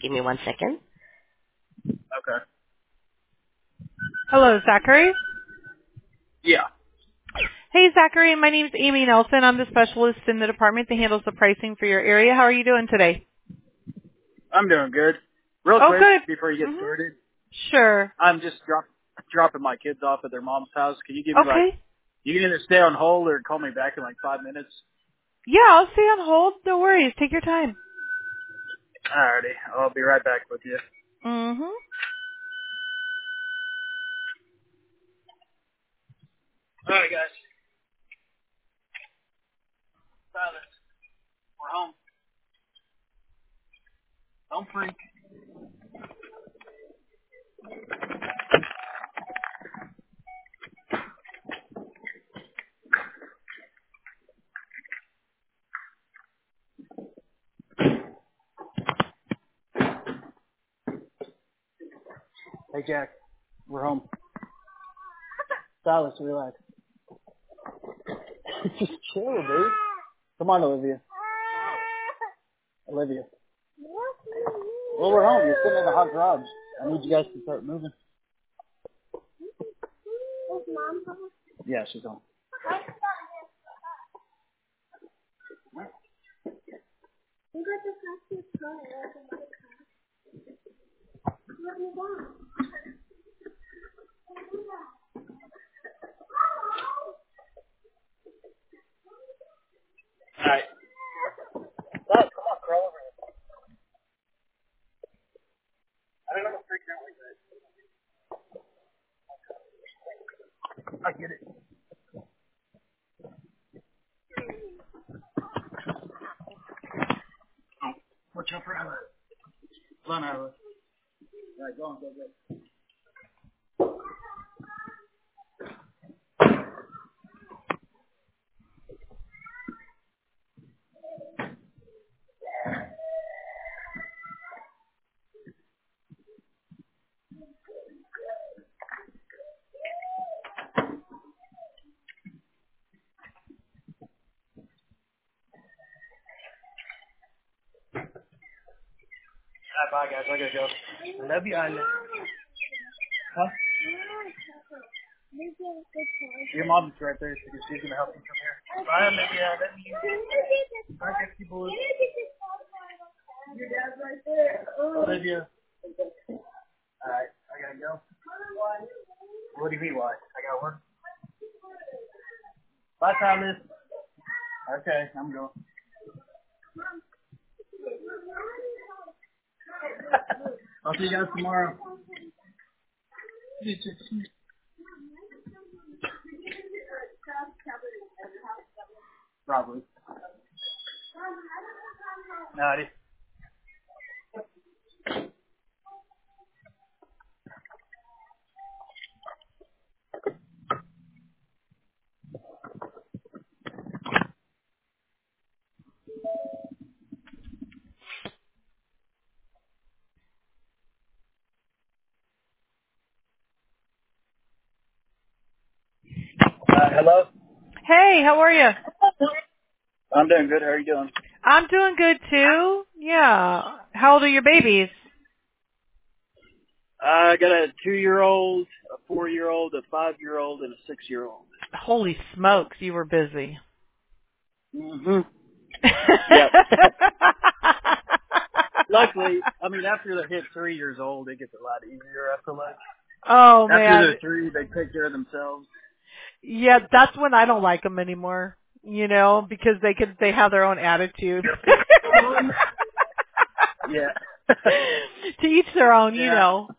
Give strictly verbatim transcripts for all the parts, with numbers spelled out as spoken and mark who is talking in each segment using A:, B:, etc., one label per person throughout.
A: Give me one second.
B: Okay.
C: Hello, Zachary.
B: Yeah.
C: Hey, Zachary. My name's Amy Nelson. I'm the specialist in the department that handles the pricing for your area. How are you doing today?
B: I'm doing good. Real
C: Oh,
B: quick,
C: good.
B: before you get
C: Mm-hmm.
B: started,
C: Sure.
B: I'm just drop, dropping my kids off at their mom's house. Can you give me, like,
C: Okay.
B: you can either stay on hold or call me back in, like, five minutes?
C: Yeah, I'll stay on hold. No worries. Take your time.
B: Alrighty. I'll be right back with you.
C: Mm-hmm.
B: Alright, guys. Silence. We're home. Don't freak. Hey, Jack. We're home. Silas, relax. Just chill, dude. Come on, Olivia. Olivia. Well, we're home. You're sitting in the hot garage. I need you guys to start moving. Yeah, she's home. Alright. Silas, come on, crawl over here. I don't know what freaking out like that. I get it. Oh, watch out for Ella. Run, Ella. Alright, go on, go, go. Alright, bye, guys. I gotta go. Love you, Ella. Huh? Your mom's right there. She's she's gonna help you from here. Bye, Olivia. I love you. Bye, Dixie boy. Your dad's right there. Olivia. Alright, I gotta go. What do you mean, why? I gotta work. Bye, Thomas. Okay, I'm going. I'll see you guys tomorrow. Probably. Alrighty. Uh, hello?
C: Hey, how are you?
B: I'm doing good. How are you doing?
C: I'm doing good, too. Yeah. How old are your babies?
B: Uh, I got a two-year-old, a four-year-old, a five-year-old, and a six-year-old.
C: Holy smokes, you were busy.
B: Mm-hmm. Yep. Luckily, I mean, after they hit three years old, it gets a lot easier, I feel like.
C: Oh,
B: After
C: man.
B: they're three, they take care of themselves.
C: Yeah, that's when I don't like them anymore. You know, because they could, they have their own attitude.
B: Yeah.
C: To each their own, you
B: Yeah.
C: know.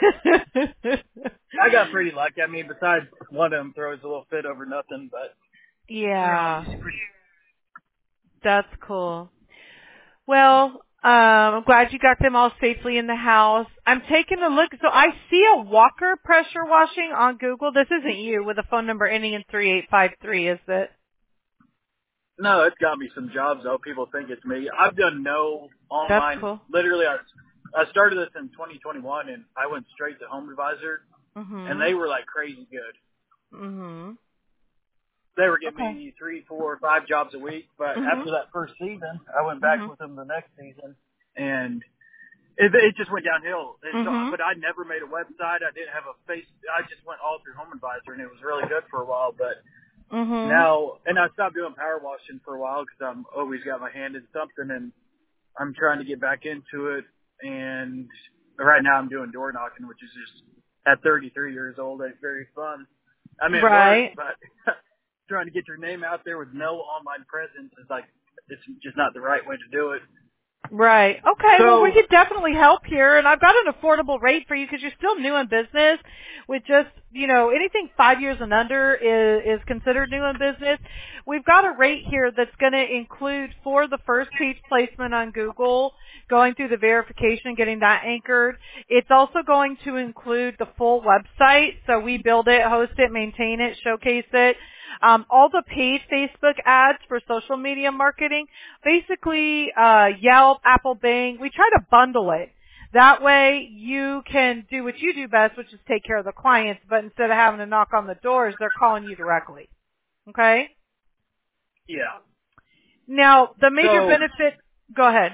B: I got pretty lucky. I mean, besides one of them throws a little fit over nothing, but they're all
C: Yeah,
B: just pretty.
C: that's cool. Well, um, I'm glad you got them all safely in the house. I'm taking a look. So I see a Walker pressure washing on Google. This isn't you with a phone number ending in three eight five three, is it?
B: No, it's got me some jobs, though. People think it's me. I've done no
C: That's
B: online.
C: cool.
B: Literally, I, I started this in twenty twenty-one, and I went straight to Home Advisor, and
C: Mhm.
B: they were, like, crazy good.
C: Mhm.
B: They were giving
C: Okay.
B: me three, four, five jobs a week, but
C: Mhm.
B: after that first season, I went back
C: Mhm.
B: with them the next season, and It, it just went downhill. And so,
C: Mhm.
B: but I never made a website. I didn't have a face. I just went all through Home Advisor, and it was really good for a while. But
C: Mhm.
B: now, and I stopped doing power washing for a while because I'm always got my hand in something, and I'm trying to get back into it. And right now, I'm doing door knocking, which is just at thirty-three years old, it's very fun. I mean, it works,
C: Right.
B: but trying to get your name out there with no online presence is like it's just not the right way to do it.
C: Right. Okay. Well, we
B: So
C: could definitely help here, and I've got an affordable rate for you because you're still new in business. With just, you know, anything five years and under is is considered new in business. We've got a rate here that's going to include for the first page placement on Google, going through the verification, getting that anchored. It's also going to include the full website, so we build it, host it, maintain it, showcase it. Um, all the paid Facebook ads for social media marketing, basically uh, Yelp, Apple, Bing, we try to bundle it. That way you can do what you do best, which is take care of the clients, but instead of having to knock on the doors, they're calling you directly. Okay?
B: yeah.
C: Now, the major
B: So
C: benefit, go ahead.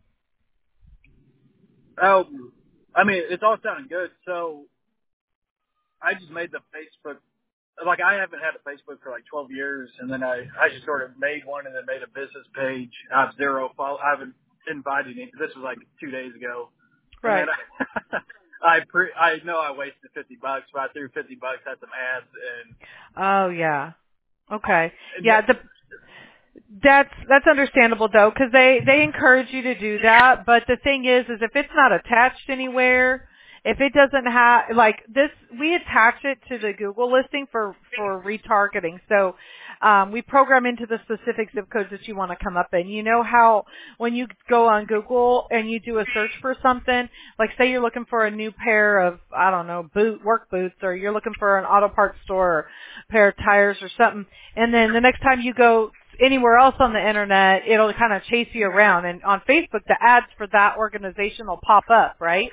B: oh, I mean, it's all sounding good. So I just made the Facebook. Like I haven't had a Facebook for like twelve years, and then I I just sort of made one and then made a business page. I have zero follow. I haven't invited any. This was like two days ago, and then
C: Right.
B: I I, pre, I know I wasted fifty bucks, but I threw fifty bucks at some ads, and
C: Oh, yeah. Okay.
B: and
C: Yeah, the That's that's understandable though, because they they encourage you to do that. But the thing is, is if it's not attached anywhere, if it doesn't have like this, we attach it to the Google listing for for retargeting. So um, we program into the specific zip codes that you want to come up in. You know how when you go on Google and you do a search for something, like say you're looking for a new pair of I don't know boot work boots, or you're looking for an auto parts store, or a pair of tires or something, and then the next time you go anywhere else on the internet, it'll kind of chase you around. And on Facebook, the ads for that organization will pop up, right?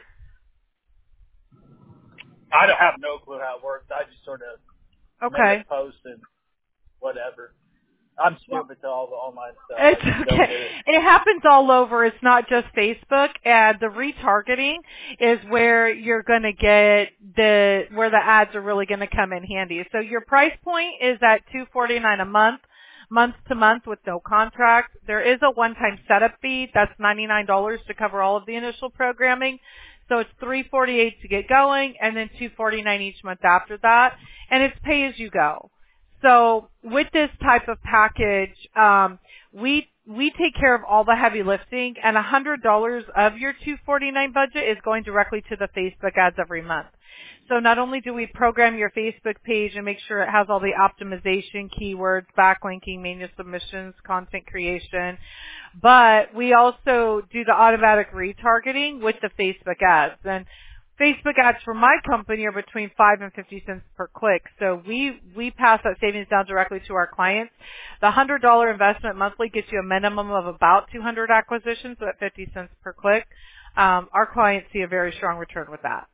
B: I don't have no clue how it works. I just sort of made
C: Okay.
B: a post and whatever. I'm
C: Well,
B: stupid to all the online stuff. I
C: it's
B: just don't get
C: okay.
B: it.
C: It happens all over. It's not just Facebook. And the retargeting is where you're going to get the, where the ads are really going to come in handy. So your price point is at two forty-nine a month. Month to month with no contract. There is a one-time setup fee. That's ninety-nine dollars to cover all of the initial programming. So it's three forty-eight to get going, and then two forty-nine each month after that. And it's pay as you go. So with this type of package, um, we we take care of all the heavy lifting, and one hundred dollars of your two forty-nine budget is going directly to the Facebook ads every month. So not only do we program your Facebook page and make sure it has all the optimization, keywords, backlinking, menu submissions, content creation, but we also do the automatic retargeting with the Facebook ads. And Facebook ads for my company are between five and fifty cents per click. So we, we pass that savings down directly to our clients. The one hundred dollars investment monthly gets you a minimum of about two hundred acquisitions, so at fifty cents per click. Um, our clients see a very strong return with that.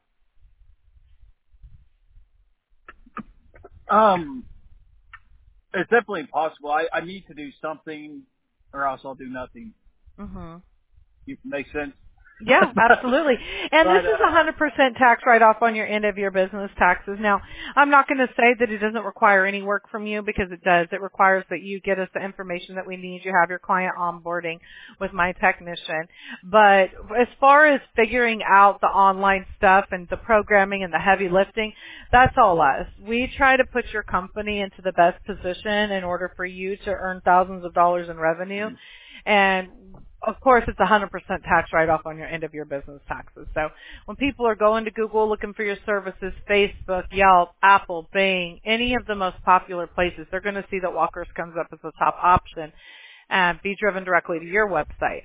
B: Um, it's definitely possible. I, I need to do something, or else I'll do nothing.
C: hmm
B: You make sense?
C: Yeah, absolutely. And this
B: but
C: is
B: uh,
C: one hundred percent tax write-off on your end of your business taxes. Now, I'm not going to say that it doesn't require any work from you, because it does. It requires that you get us the information that we need. You have your client onboarding with my technician. But as far as figuring out the online stuff and the programming and the heavy lifting, that's all us. We try to put your company into the best position in order for you to earn thousands of dollars in revenue. And of course, it's one hundred percent tax write-off on your end of your business taxes. So when people are going to Google looking for your services, Facebook, Yelp, Apple, Bing, any of the most popular places, they're going to see that Walkers comes up as the top option and be driven directly to your website.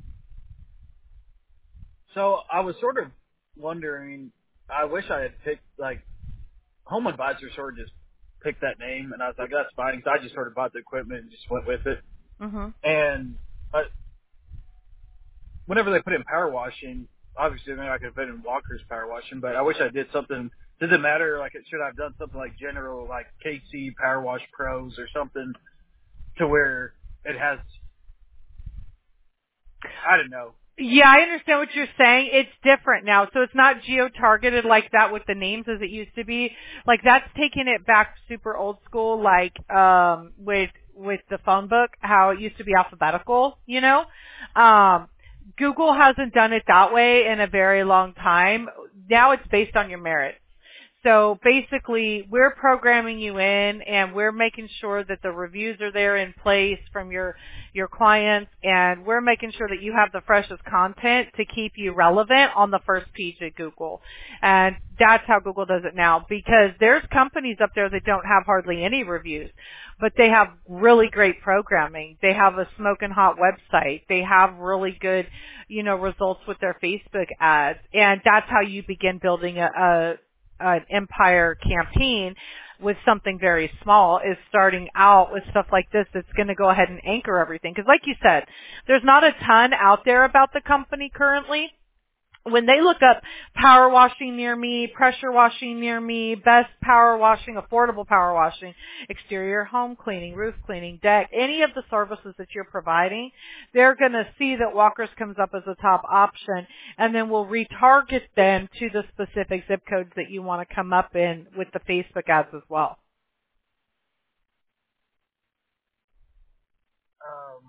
B: so I was sort of wondering. I wish I had picked like Home Advisor. Sort of just picked that name, and I was like, that's fine. So I just sort of bought the equipment and just went with it.
C: Mm-hmm.
B: And uh, whenever they put in power washing, obviously maybe I could put in Walker's power washing, but I wish I did something. Does it matter? Like, it should I have done something like general, like K C Power Wash Pros or something, to where it has, I don't know.
C: Yeah, I understand what you're saying. It's different now. So it's not geo-targeted like that with the names as it used to be. Like that's taking it back super old school, like um with with the phone book, how it used to be alphabetical, you know? Um Google hasn't done it that way in a very long time. Now it's based on your merit. So basically, we're programming you in and we're making sure that the reviews are there in place from your, your clients, and we're making sure that you have the freshest content to keep you relevant on the first page at Google. And that's how Google does it now, because there's companies up there that don't have hardly any reviews, but they have really great programming. They have a smoking hot website. They have really good, you know, results with their Facebook ads. And that's how you begin building a, a an empire campaign with something very small, is starting out with stuff like this that's going to go ahead and anchor everything. Because like you said, there's not a ton out there about the company currently. When they look up power washing near me, pressure washing near me, best power washing, affordable power washing, exterior home cleaning, roof cleaning, deck, any of the services that you're providing, they're going to see that Walker's comes up as a top option, and then we'll retarget them to the specific zip codes that you want to come up in with the Facebook ads as well.
B: Um,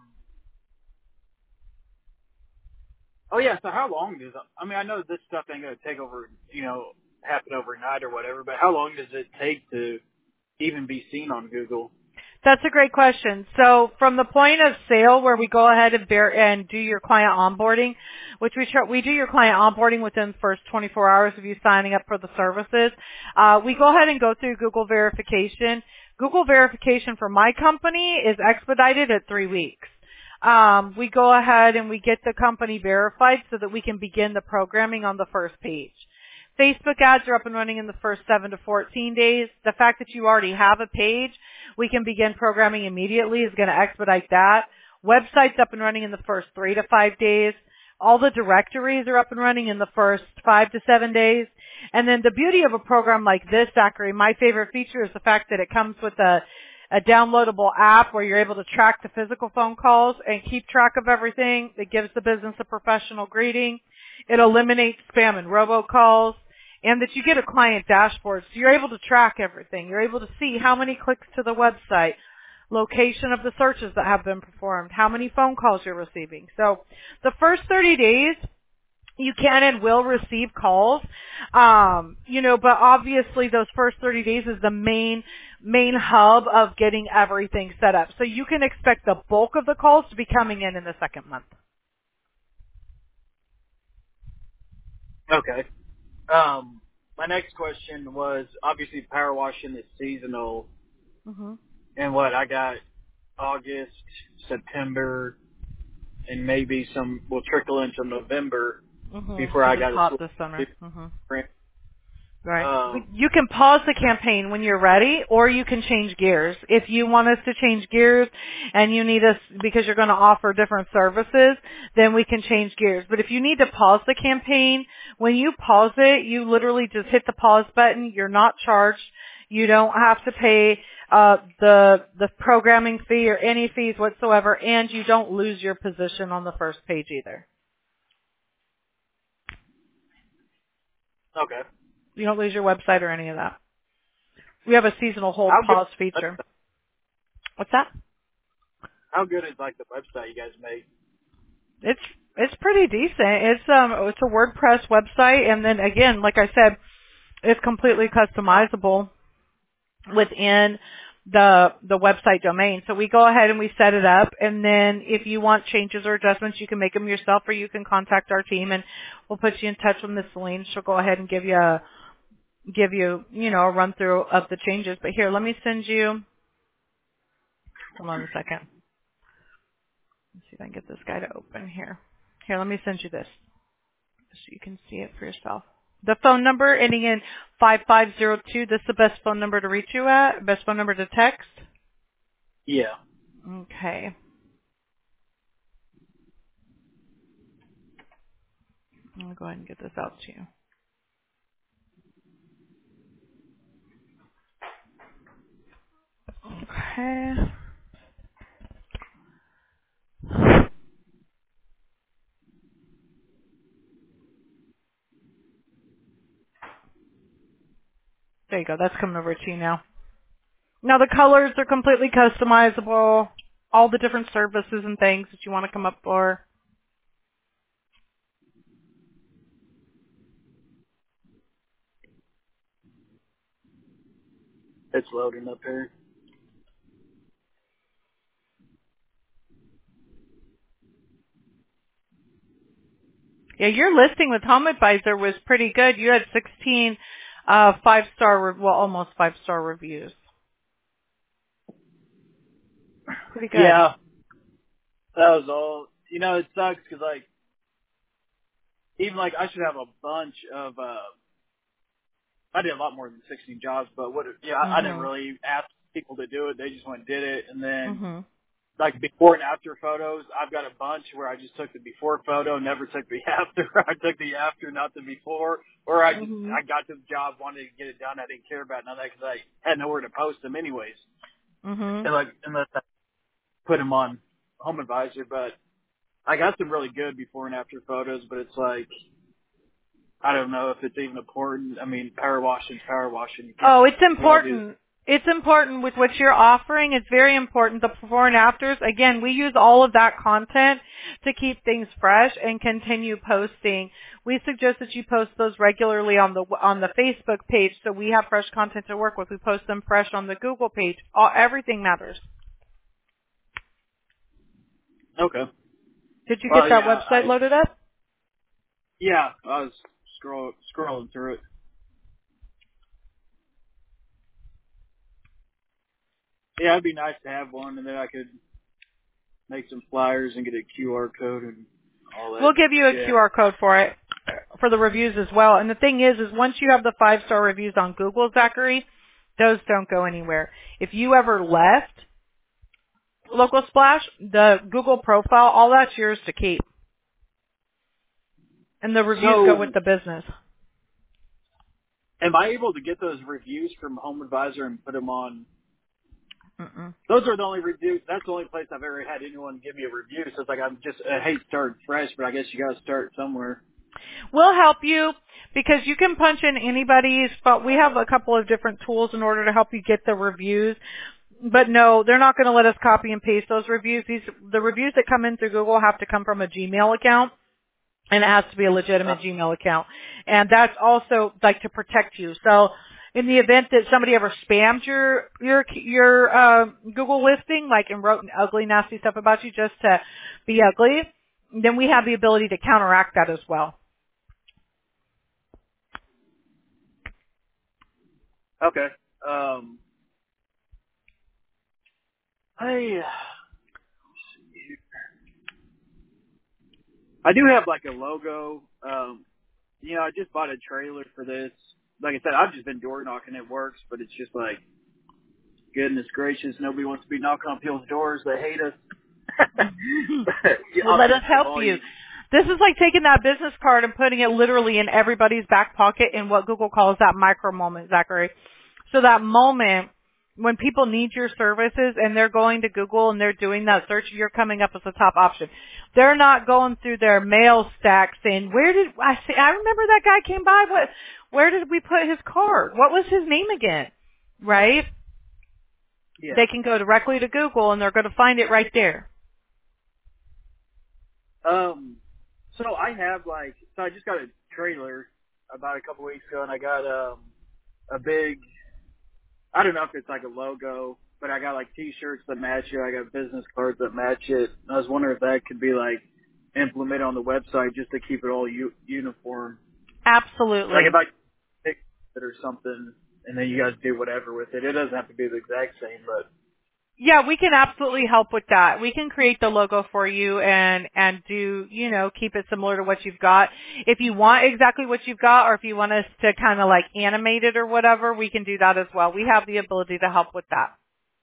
B: oh yeah. So how long does I mean I know this stuff ain't gonna take over you know happen overnight or whatever, but how long does it take to even be seen on Google?
C: That's a great question. So from the point of sale where we go ahead and, bear, and do your client onboarding, which we try, we do your client onboarding within the first twenty-four hours of you signing up for the services, uh, we go ahead and go through Google verification. Google verification for my company is expedited at three weeks. Um, we go ahead and we get the company verified so that we can begin the programming on the first page. Facebook ads are up and running in the first seven to fourteen days. The fact that you already have a page, we can begin programming immediately, is going to expedite that. Websites up and running in the first three to five days. All the directories are up and running in the first five to seven days. And then the beauty of a program like this, Zachary, my favorite feature is the fact that it comes with a, a downloadable app where you're able to track the physical phone calls and keep track of everything. It gives the business a professional greeting. It eliminates spam and robocalls, and that you get a client dashboard. So you're able to track everything. You're able to see how many clicks to the website, location of the searches that have been performed, how many phone calls you're receiving. So the first thirty days, you can and will receive calls, um, you know, but obviously those first thirty days is the main, main hub of getting everything set up. So you can expect the bulk of the calls to be coming in in the second month.
B: Okay. Um, my next question was, obviously power washing is seasonal,
C: Mm-hmm.
B: and what I got August, September, and maybe some will trickle into November
C: Mm-hmm.
B: before I
C: Because
B: got
C: it's
B: to
C: hot
B: switch
C: this summer. Mm-hmm.
B: to
C: Right.
B: um,
C: You can pause the campaign when you're ready, or you can change gears. If you want us to change gears and you need us because you're going to offer different services, then we can change gears. But if you need to pause the campaign, when you pause it, you literally just hit the pause button. You're not charged. You don't have to pay uh the the programming fee or any fees whatsoever, and you don't lose your position on the first page either.
B: okay.
C: You don't lose your website or any of that. We have a seasonal hold
B: How
C: pause
B: good?
C: feature. What's that?
B: How good is like the website you guys make?
C: It's it's pretty decent. It's um it's a WordPress website, and then again, like I said, it's completely customizable within the the website domain. So we go ahead and we set it up, and then if you want changes or adjustments, you can make them yourself, or you can contact our team, and we'll put you in touch with Miss Celine. She'll go ahead and give you a give you you know a run through of the changes. But here, let me send you. Hold on a second. Let's see if I can get this guy to open here. Here, let me send you this so you can see it for yourself. The phone number ending in five five zero two, this is the best phone number to reach you at, best phone number to text.
B: Yeah.
C: Okay. I'm going to go ahead and get this out to you. Okay. There you go. That's coming over to you now. Now the colors are completely customizable. All the different services and things that you want to come up for.
B: It's loading up here.
C: Yeah, your listing with Home Advisor was pretty good. You had sixteen uh, five-star, re- well, almost five-star reviews. Pretty good.
B: Yeah, that was all. You know, it sucks because, like, even, like, I should have a bunch of, uh, I did a lot more than sixteen jobs, but what, yeah, I, I didn't
C: Mhm.
B: really ask people to do it. They just went and did it. And then,
C: Mhm.
B: like, before and after photos, I've got a bunch where I just took the before photo, never took the after. I took the after, not the before. Or I just,
C: Mhm.
B: I got to the job, wanted to get it done. I didn't care about none of that because I had nowhere to post them anyways.
C: Mhm.
B: And, like, unless I put them on Home Advisor. But I got some really good before and after photos, but it's like, I don't know if it's even important. I mean, power washing, power washing. You can't
C: Oh, it's
B: as well do.
C: important. It's important with what you're offering. It's very important. The before and afters. Again, we use all of that content to keep things fresh and continue posting. We suggest that you post those regularly on the on the Facebook page, so we have fresh content to work with. We post them fresh on the Google page. All, everything matters.
B: Okay.
C: Did you get
B: Well,
C: that
B: yeah,
C: website
B: I
C: loaded up?
B: yeah, I was scroll scrolling through it. Yeah, it'd be nice to have one, and then I could make some flyers and get a Q R code and all that
C: We'll give you a
B: shit.
C: Q R code for it, for the reviews as well. And the thing is, is once you have the five-star reviews on Google, Zachary, those don't go anywhere. If you ever left Local Splash, the Google profile, all that's yours to keep. And the reviews go with
B: So,
C: the business.
B: am I able to get those reviews from Home Advisor and put them on?
C: Mm-mm.
B: Those are the only reviews. That's the only place I've ever had anyone give me a review. So it's like I'm just I hate starting fresh, but I guess you got to start somewhere.
C: We'll help you because you can punch in anybody's, but we have a couple of different tools in order to help you get the reviews. But no, they're not going to let us copy and paste those reviews. These, the reviews that come in through Google have to come from a Gmail account. And it has to be a
B: Uh,
C: legitimate Gmail account. And that's also like to protect you. So in the event that somebody ever spams your, your, your, uh, Google listing, like and wrote ugly, nasty stuff about you just to be ugly, then we have the ability to counteract that as well.
B: okay. Um, I I do have like a logo. Um, you know, I just bought a trailer for this. Like I said, I've just been door knocking. It works, but it's just like, goodness gracious, nobody wants to be knocking on people's doors. They hate us. But, yeah,
C: Well,
B: I'll
C: let us
B: take the
C: help you.
B: volume.
C: This is like taking that business card and putting it literally in everybody's back pocket in what Google calls that micro moment, Zachary. So that moment when people need your services and they're going to Google and they're doing that search, you're coming up as a top option. They're not going through their mail stack saying, where did I say, I remember that guy came by. What, where did we put his card? What was his name again? Right?
B: Yeah.
C: They can go directly to Google and they're going to find it right there.
B: Um, so I have like, so I just got a trailer about a couple weeks ago, and I got um a big, I don't know if it's like a logo, but I got like T-shirts that match it. I got business cards that match it. I was wondering if that could be like implemented on the website just to keep it all u- uniform. Like if
C: Absolutely.
B: I pick it or something, and then you guys do whatever with it. It doesn't have to be the exact same, but
C: Yeah, we can absolutely help with that. We can create the logo for you and, and do, you know, keep it similar to what you've got. If you want exactly what you've got or if you want us to kind of like animate it or whatever, we can do that as well. We have the ability to help with that.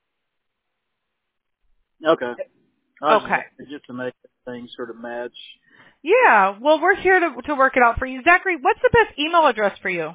B: okay. I was
C: Okay.
B: just just to make things sort of match.
C: Yeah, well, we're here to, to work it out for you. Zachary, what's the best email address for you?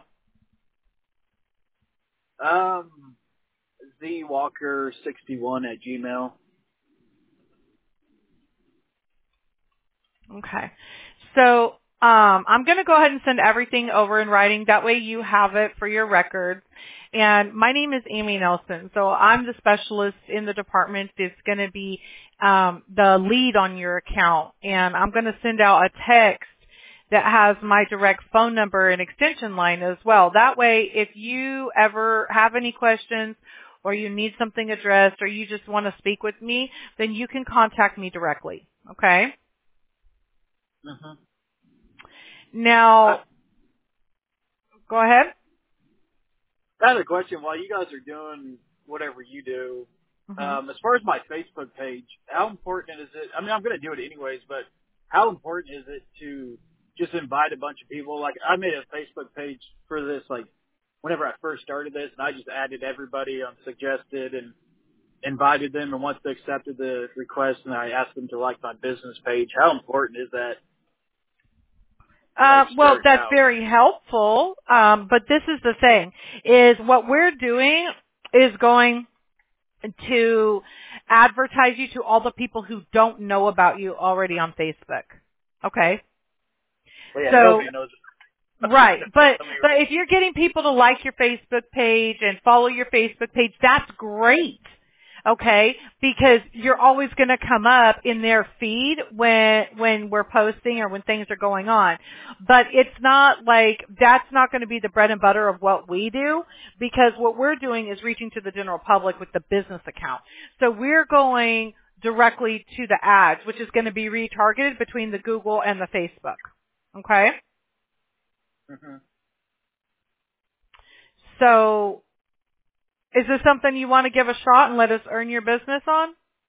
B: Um, Z Walker sixty-one at Gmail.
C: Okay. So um, I'm going to go ahead and send everything over in writing. That way you have it for your records. And my name is Amy Nelson. So I'm the specialist in the department that's going to be um, the lead on your account. And I'm going to send out a text that has my direct phone number and extension line as well. That way, if you ever have any questions or you need something addressed or you just want to speak with me, then you can contact me directly. Okay?
B: Mhm.
C: Now,
B: I,
C: go ahead.
B: I had a question. While you guys are doing whatever you do,
C: Mm-hmm.
B: um, as far as my Facebook page, how important is it? I mean, I'm going to do it anyways, but how important is it to just invite a bunch of people? Like, I made a Facebook page for this, like, whenever I first started this, and I just added everybody on suggested and invited them, and once they accepted the request, and I asked them to like my business page. How important is that to, like,
C: Uh, well,
B: start
C: that's
B: out?
C: very helpful. Um, but this is the thing: is what we're doing is going to advertise you to all the people who don't know about you already on Facebook. Okay,
B: Well, yeah,
C: so
B: nobody knows.
C: right, but
B: I mean,
C: but if you're getting people to like your Facebook page and follow your Facebook page, that's great. Okay, because you're always going to come up in their feed when when we're posting or when things are going on. But it's not like that's not going to be the bread and butter of what we do, because what we're doing is reaching to the general public with the business account. So we're going directly to the ads, which is going to be retargeted between the Google and the Facebook. Okay?
B: mhm.
C: So is this something you want to give a shot and let us earn your business on?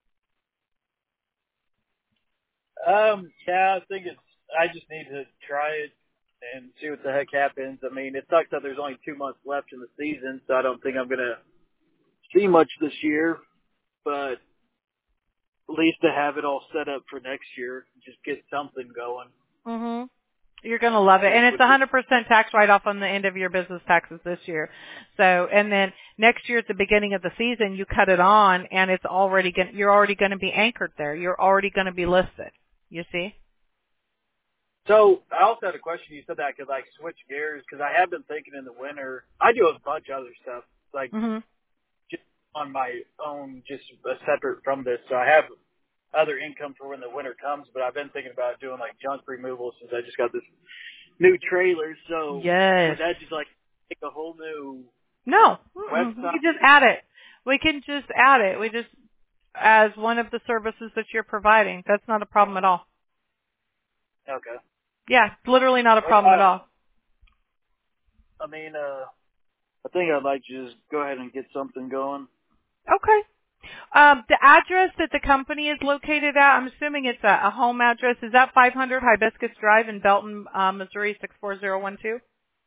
B: Um, yeah, I think it's. I just need to try it and see what the heck happens. I mean, it sucks that there's only two months left in the season, so I don't think I'm gonna see much this year. But at least to have it all set up for next year, just get something going.
C: Mhm. You're going to love it.
B: Would,
C: And it's
B: would be,
C: one hundred percent tax write-off on the end of your business taxes this year. So, and then next year at the beginning of the season, you cut it on and it's already going you're already going to be anchored there. You're already going to be listed. You see?
B: so I also had a question. You said that I could like switch gears because I have been thinking in the winter. I do a bunch of other stuff like
C: Mhm.
B: just on my own, just uh, separate from this. So I have other income for when the winter comes, but I've been thinking about doing like junk removal since I just got this new trailer. So would
C: Yes.
B: that just like take a whole new
C: No. Mm-mm. We
B: website?
C: can just add it. We can just add it. We just as one of the services that you're providing. That's not a problem at all.
B: Okay.
C: Yeah, it's literally not a
B: Well,
C: problem at
B: I,
C: all.
B: I mean, uh, I think I'd like to just go ahead and get something going.
C: Okay. Um, the address that the company is located at, I'm assuming it's a, a home address. Is that five hundred Hibiscus Drive in Belton, uh, Missouri six four zero one two?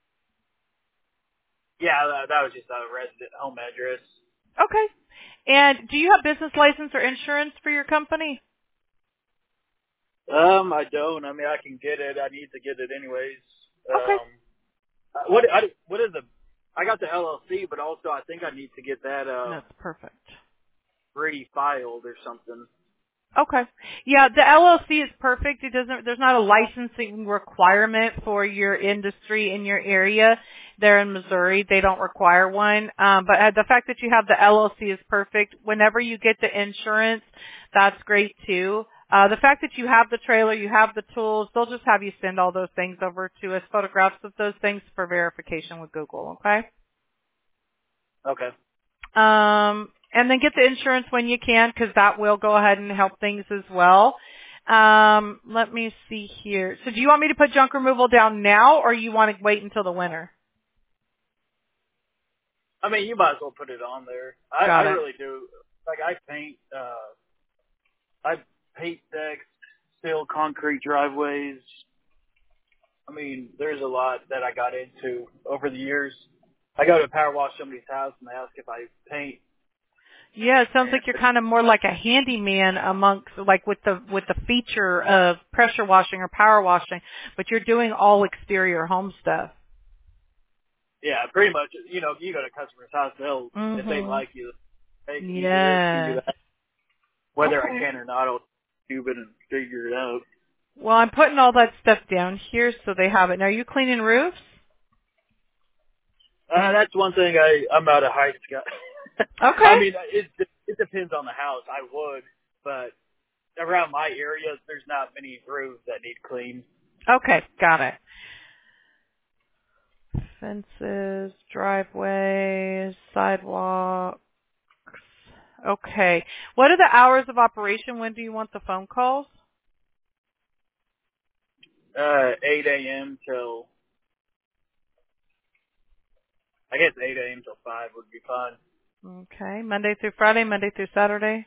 B: Yeah, that, that was just a resident home address.
C: Okay. And do you have business license or insurance for your company?
B: Um, I don't. I mean, I can get it. I need to get it anyways.
C: Okay.
B: Um, what I, what is the? I got the L L C, but also I think I need to get that uh
C: That's perfect.
B: re-filed or something.
C: Okay. Yeah, the L L C is perfect. It doesn't, there's not a licensing requirement for your industry in your area. There in Missouri, they don't require one. Um, but uh, the fact that you have the L L C is perfect. Whenever you get the insurance, that's great too. Uh, the fact that you have the trailer, you have the tools, they'll just have you send all those things over to us, photographs of those things for verification with Google, okay?
B: Okay.
C: Um, and then get the insurance when you can, because that will go ahead and help things as well. Um, let me see here. So do you want me to put junk removal down now, or you want to wait until the winter?
B: I mean, you might as well put it on there. I, I
C: Got it.
B: really do. Like, I paint, uh, I paint decks, seal concrete driveways. I mean, there's a lot that I got into over the years. I go to power wash somebody's house and they ask if I paint.
C: Yeah, it sounds like you're
B: And
C: kind of more like a handyman amongst, like with the with the feature of pressure washing or power washing, but you're doing all exterior home stuff.
B: yeah, pretty much, you know, you go to a customer's house, they'll, if they
C: Mhm.
B: like you, hey, can you do this, can you do
C: Yes.
B: that? Whether I
C: Okay.
B: can or not, I'll tube it and figure it out.
C: Well, I'm putting all that stuff down here so they have it. Now, are you cleaning roofs?
B: Uh, that's one thing I, I'm out of heights guy.
C: Okay.
B: I mean, it, it depends on the house. I would, but around my area, there's not many roofs that need cleaned.
C: Okay, got it. Fences, driveways, sidewalks. Okay. What are the hours of operation? When do you want the phone calls?
B: Uh, eight a.m. till, I guess eight a.m. till five would be fine.
C: Okay. Monday through Friday, Monday through Saturday?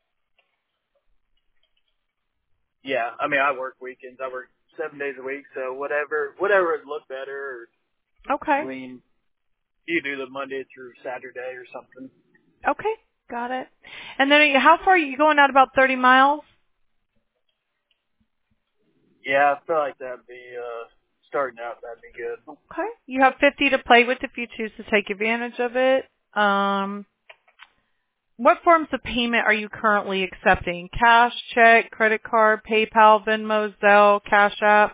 B: Yeah, I mean, I work weekends. I work seven days a week, so whatever, whatever would look better. Or,
C: Okay.
B: I mean, you do the Monday through Saturday or something.
C: Okay. Got it. And then how far are you going out? About thirty miles?
B: Yeah, I feel like that'd be, uh, starting out, that'd be good.
C: Okay. You have fifty to play with if you choose to take advantage of it. Um, what forms of payment are you currently accepting? Cash, check, credit card, PayPal, Venmo, Zelle, Cash App?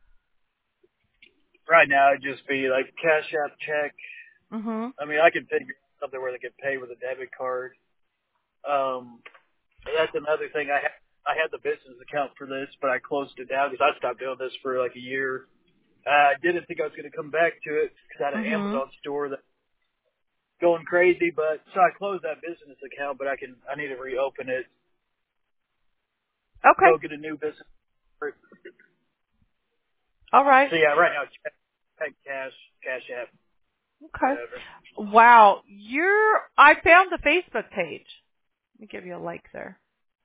B: Right now, it'd just be like Cash App, check.
C: Mm-hmm.
B: I mean, I could figure something where they could pay with a debit card. Um, that's another thing. I had I had the business account for this, but I closed it down because I stopped doing this for like a year. Uh, I didn't think I was going to come back to it because I had an
C: Mm-hmm.
B: Amazon store that going crazy. But so I closed that business account, but I can I need to reopen it.
C: Okay.
B: Go get a new business.
C: All right.
B: So yeah, right now check, check cash, Cash App,
C: Okay.
B: whatever.
C: Wow. You're, I found the Facebook page. Let me give you a like there.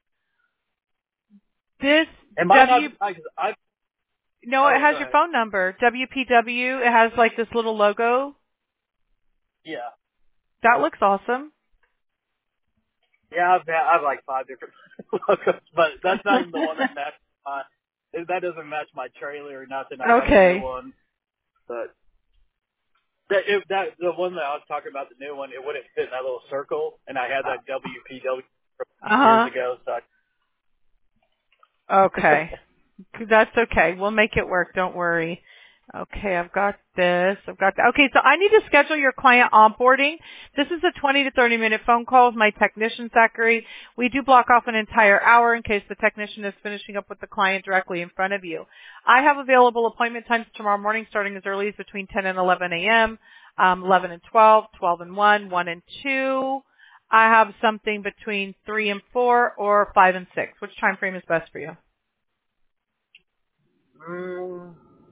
C: This
B: And my
C: W,
B: not I, I
C: no, it
B: oh
C: has
B: go
C: your
B: ahead.
C: phone number. W P W. It has like this little logo.
B: Yeah.
C: That looks awesome.
B: Yeah, I've had, I've like five different logos, but that's not even the one that matches my. That doesn't match my trailer or nothing. I have a new
C: Okay.
B: one, but that if that the one that I was talking about, the new one, it wouldn't fit in that little circle, and I had that W P W from years
C: Uh-huh.
B: ago. So I,
C: Okay. That's okay. We'll make it work. Don't worry. Okay, I've got this. I've got that. Okay, so I need to schedule your client onboarding. This is a twenty to thirty minute phone call with my technician, Zachary. We do block off an entire hour in case the technician is finishing up with the client directly in front of you. I have available appointment times tomorrow morning starting as early as between ten and eleven a.m., um, eleven and twelve, twelve and one, one and two. I have something between three and four or five and six. Which time frame is best for you?
B: mm,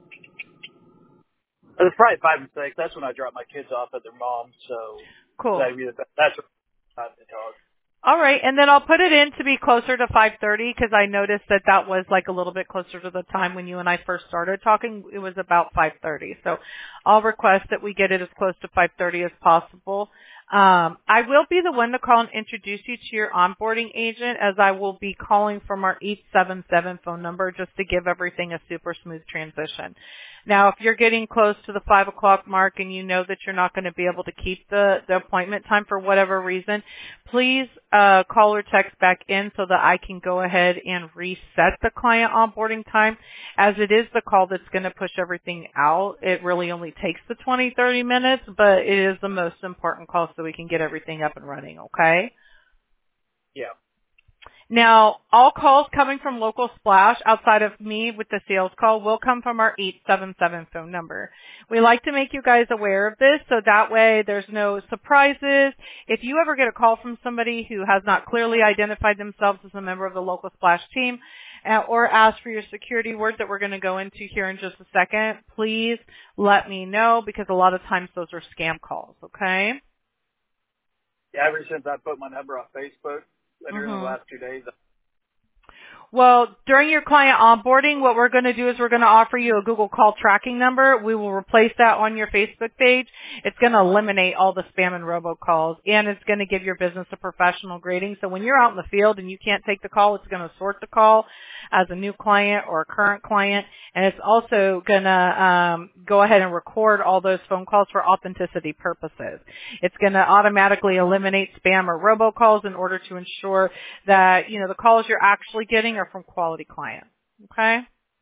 B: it's probably five and six. That's when I drop my kids off at their mom. So
C: Cool.
B: that'd be the best. That's what time to talk.
C: All right, and then I'll put it in to be closer to five thirty because I noticed that that was like a little bit closer to the time when you and I first started talking. It was about five thirty. So I'll request that we get it as close to five thirty as possible. Um, I will be the one to call and introduce you to your onboarding agent as I will be calling from our eight seven seven phone number just to give everything a super smooth transition. Now, if you're getting close to the five o'clock mark and you know that you're not going to be able to keep the, the appointment time for whatever reason, please uh, call or text back in so that I can go ahead and reset the client onboarding time. As it is the call that's going to push everything out, it really only takes the twenty, thirty minutes, but it is the most important call so we can get everything up and running, okay?
B: Yeah.
C: Now, all calls coming from Local Splash outside of me with the sales call will come from our eight seven seven phone number. We like to make you guys aware of this so that way there's no surprises. If you ever get a call from somebody who has not clearly identified themselves as a member of the Local Splash team uh, or ask for your security word that we're going to go into here in just a second, please let me know because a lot of times those are scam calls, okay?
B: Yeah. Ever since I put my number on Facebook, literally the
C: Mm-hmm.
B: last two days.
C: Well, during your client onboarding, what we're going to do is we're going to offer you a Google Call tracking number. We will replace that on your Facebook page. It's going to eliminate all the spam and robocalls, and it's going to give your business a professional grading. So when you're out in the field and you can't take the call, it's going to sort the call as a new client or a current client, and it's also going to um, go ahead and record all those phone calls for authenticity purposes. It's going to automatically eliminate spam or robocalls in order to ensure that, you know, the calls you're actually getting are from quality clients. Okay?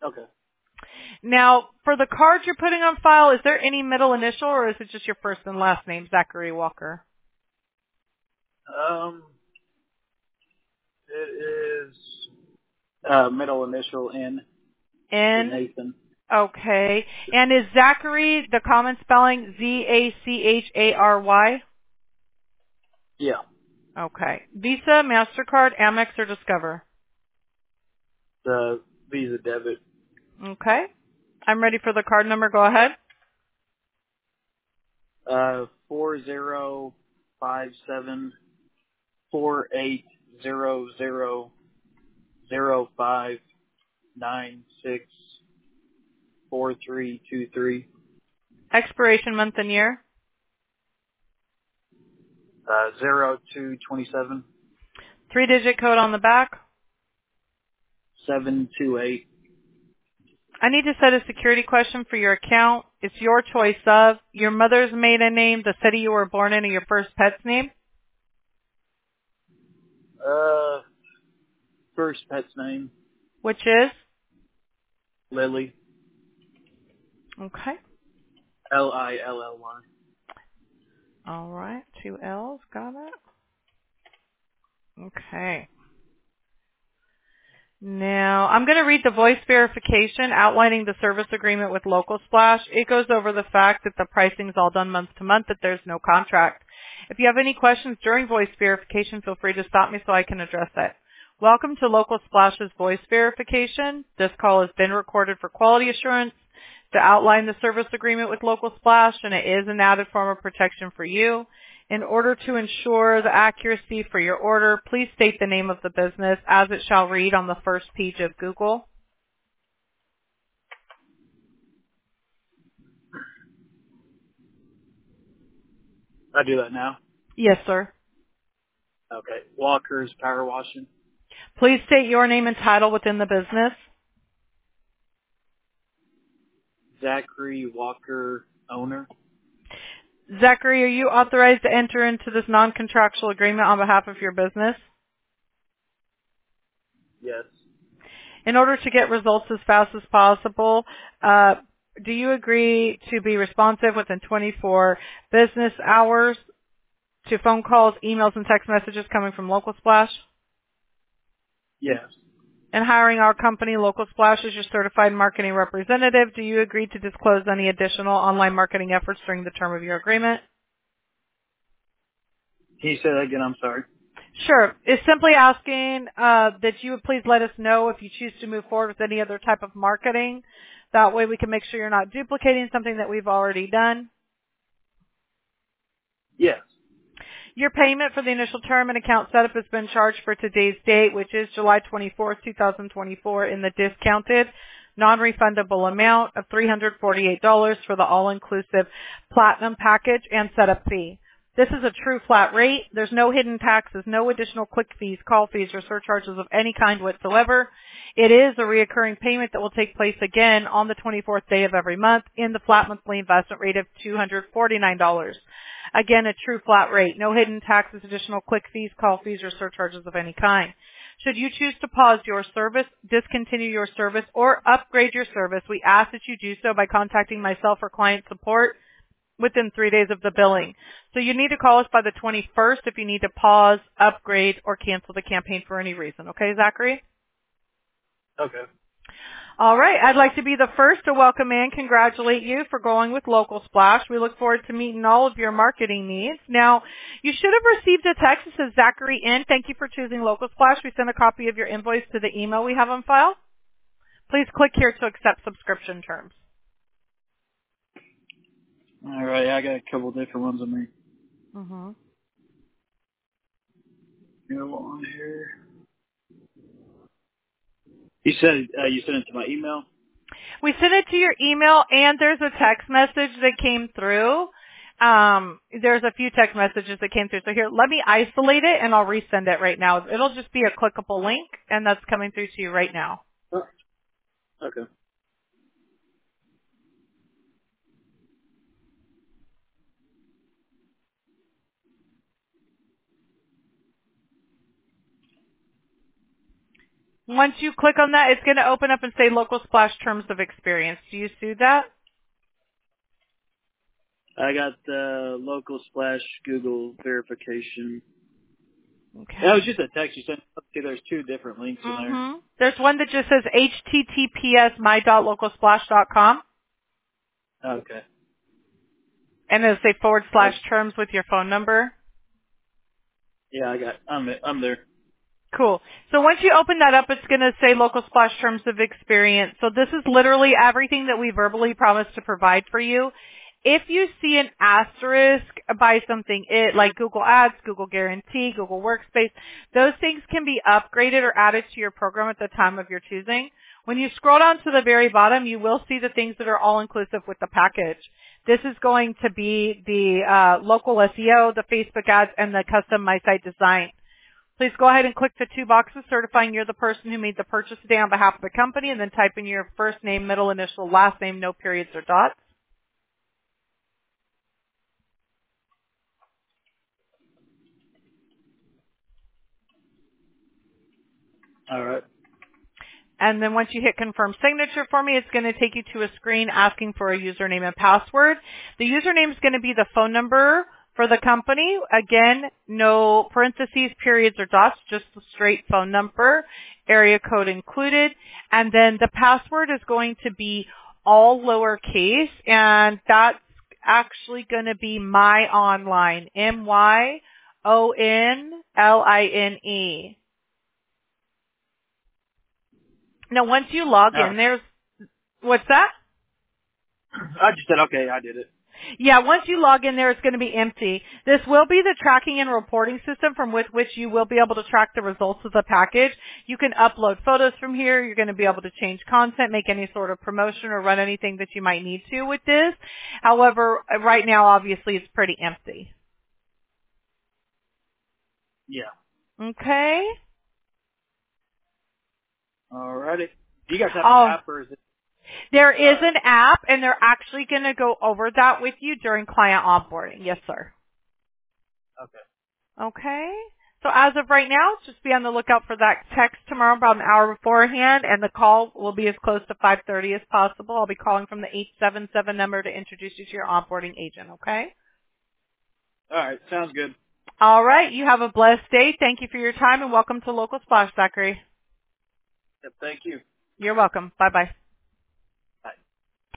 B: Okay.
C: Now, for the card you're putting on file, is there any middle initial or is it just your first and last name, Zachary Walker?
B: Um, it is uh, middle initial N for
C: N.
B: Nathan.
C: Okay. And is Zachary the common spelling Z A C H A R Y?
B: Yeah.
C: Okay. Visa, MasterCard, Amex, or Discover?
B: The Visa debit.
C: Okay. I'm ready for the card number. Go ahead.
B: Uh, four zero five seven four eight zero zero zero five nine six four three two three.
C: Expiration month and year.
B: Uh, zero two twenty seven
C: Three-digit code on the back.
B: seven two eight.
C: I need to set a security question for your account. It's your choice of your mother's maiden name, the city you were born in, or your first pet's name,
B: Uh, first pet's name
C: which is?
B: Lily.
C: Okay.
B: L I L L Y.
C: All right. Two L's. Got it. Okay. Now, I'm going to read the voice verification outlining the service agreement with Local Splash. It goes over the fact that the pricing is all done month to month, that there's no contract. If you have any questions during voice verification, feel free to stop me so I can address it. Welcome to Local Splash's voice verification. This call has been recorded for quality assurance to outline the service agreement with Local Splash, and it is an added form of protection for you. In order to ensure the accuracy for your order, please state the name of the business as it shall read on the first page of Google.
B: I do that now.
C: Yes, sir.
B: Okay. Walker's Power Washing.
C: Please state your name and title within the business.
B: Zachary Walker, owner.
C: Zachary, are you authorized to enter into this non-contractual agreement on behalf of your business?
B: Yes.
C: In order to get results as fast as possible, uh, do you agree to be responsive within twenty-four business hours to phone calls, emails, and text messages coming from Local Splash?
B: Yes.
C: And hiring our company, Local Splash, as your certified marketing representative, do you agree to disclose any additional online marketing efforts during the term of your agreement?
B: Can you say that again? I'm sorry.
C: Sure. It's simply asking uh, that you would please let us know if you choose to move forward with any other type of marketing. That way we can make sure you're not duplicating something that we've already done.
B: Yes.
C: Your payment for the initial term and account setup has been charged for today's date, which is July twenty-fourth, twenty twenty-four, in the discounted, non-refundable amount of three hundred forty-eight dollars for the all-inclusive platinum package and setup fee. This is a true flat rate. There's no hidden taxes, no additional click fees, call fees, or surcharges of any kind whatsoever. It is a reoccurring payment that will take place again on the twenty-fourth day of every month in the flat monthly investment rate of two hundred forty-nine dollars. Again, a true flat rate. No hidden taxes, additional click fees, call fees, or surcharges of any kind. Should you choose to pause your service, discontinue your service, or upgrade your service, we ask that you do so by contacting myself or client support within three days of the billing. So you need to call us by the twenty-first if you need to pause, upgrade, or cancel the campaign for any reason. Okay, Zachary?
B: Okay.
C: All right. I'd like to be the first to welcome and congratulate you for going with Local Splash. We look forward to meeting all of your marketing needs. Now, you should have received a text that says Zachary in. Thank you for choosing Local Splash. We sent a copy of your invoice to the email we have on file. Please click here to accept subscription terms.
B: All right. I got a couple different ones on me.
C: Mm-hmm.
B: Go on here. You said uh, you sent it to my email?
C: We sent it to your email, and there's a text message that came through. Um, there's a few text messages that came through. So here, let me isolate it, and I'll resend it right now. It'll just be a clickable link, and that's coming through to you right now.
B: Oh, okay.
C: Once you click on that, it's going to open up and say Local Splash Terms of Experience. Do you see that?
B: I got the local splash Google verification.
C: Okay.
B: That was just a text you sent. Okay, there's two different links in there.
C: Mm-hmm. There's one that just says H T T P S my dot local splash dot com.
B: Okay.
C: And it'll say forward slash terms with your phone number.
B: Yeah, I got. I'm I'm there.
C: Cool. So once you open that up, it's going to say Local Splash Terms of Experience. So this is literally everything that we verbally promised to provide for you. If you see an asterisk by something it like Google Ads, Google Guarantee, Google Workspace, those things can be upgraded or added to your program at the time of your choosing. When you scroll down to the very bottom, you will see the things that are all inclusive with the package. This is going to be the uh, local S E O, the Facebook ads, and the custom My Site design. Please go ahead and click the two boxes certifying you're the person who made the purchase today on behalf of the company, and then type in your first name, middle initial, last name, no periods or dots.
B: All right.
C: And then once you hit confirm signature for me, it's going to take you to a screen asking for a username and password. The username is going to be the phone number for the company. Again, no parentheses, periods, or dots, just the straight phone number, area code included. And then the password is going to be all lowercase, and that's actually going to be my online, M Y O N L I N E. Now, once you log
B: All
C: in,
B: right.
C: there's, what's that?
B: I just said okay. I did it.
C: Yeah, once you log in there, it's going to be empty. This will be the tracking and reporting system from with which you will be able to track the results of the package. You can upload photos from here. You're going to be able to change content, make any sort of promotion, or run anything that you might need to with this. However, right now, obviously, it's pretty empty.
B: Yeah.
C: Okay?
B: All righty. Do you guys have
C: Oh,
B: an app or is it?
C: there is
B: Uh,
C: an app, and they're actually going to go over that with you during client onboarding. Yes, sir.
B: okay.
C: Okay. So as of right now, just be on the lookout for that text tomorrow about an hour beforehand, and the call will be as close to five thirty as possible. I'll be calling from the eight seven seven number to introduce you to your onboarding agent, okay?
B: All right. Sounds good.
C: All right. You have a blessed day. Thank you for your time, and welcome to Local Splash, Zachary.
B: Yep, thank you.
C: You're welcome. Bye-bye.